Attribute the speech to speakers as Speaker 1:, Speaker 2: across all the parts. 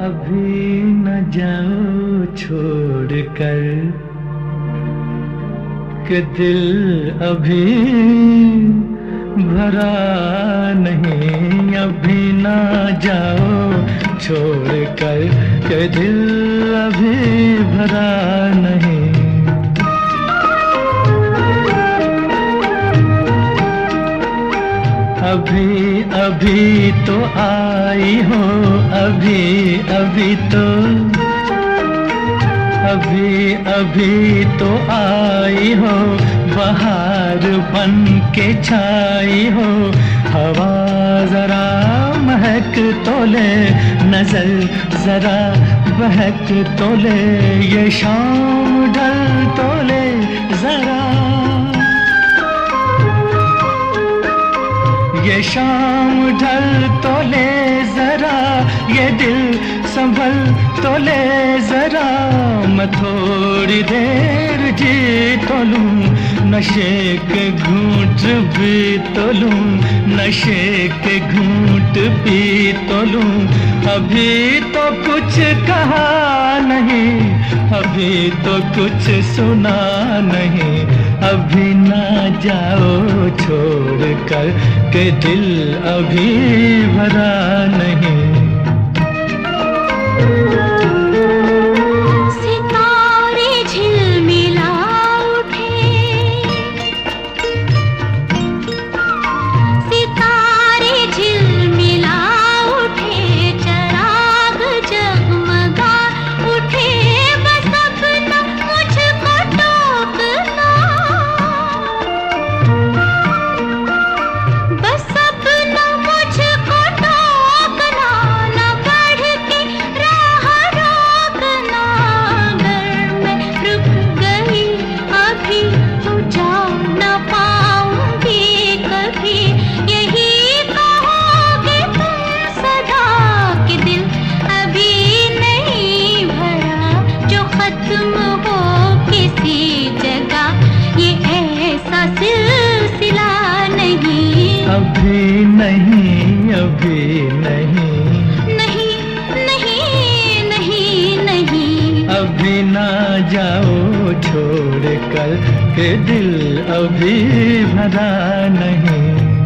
Speaker 1: अभी न जाओ छोड़ कर कि दिल अभी भरा नहीं। अभी न जाओ छोड़ कर कि दिल अभी भरा नहीं। अभी अभी तो आई हो, अभी अभी तो, अभी अभी तो आई हो, बहार बन के छाई हो। हवा जरा महक तो ले, नजर जरा बहक तो ले, ये शाम ढल तो ले जरा, ये शाम ढल तो ले जरा, ये दिल संभल तो ले जरा। मैं थोड़ी देर जी तो लूं, नशे के घूंट भी तो लूं, नशे के घूंट पी तो लूं। अभी तो कुछ कहा नहीं, अभी तो कुछ सुना नहीं। अभी ना जाओ छोड़ कर के दिल अभी भरा नहीं। अभी नहीं, अभी नहीं,
Speaker 2: नहीं नहीं नहीं नहीं।
Speaker 1: अभी ना जाओ छोड़ कर के दिल अभी भरा नहीं।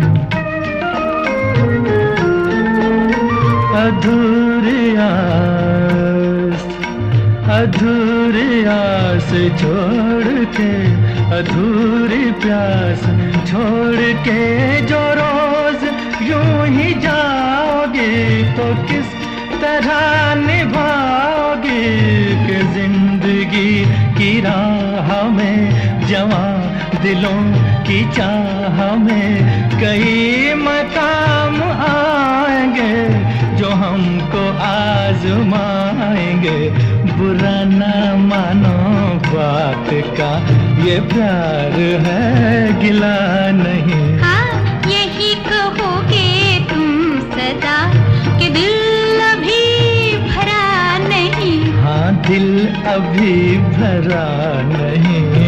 Speaker 1: अधूरी आस, अधूरी आस छोड़ के, अधूरी प्यास छोड़ के जो रोज यूं ही जाओगे तो किस तरह निभाओगे कि जिंदगी की राह में जवां दिलों की चाह में कई मकाम आएंगे जो हमको आजमाएंगे। बुरा ना मानो बात का, ये प्यार है गिला नहीं।
Speaker 2: हाँ यही कहोगे तुम सदा कि दिल अभी भरा नहीं।
Speaker 1: हाँ दिल अभी भरा नहीं।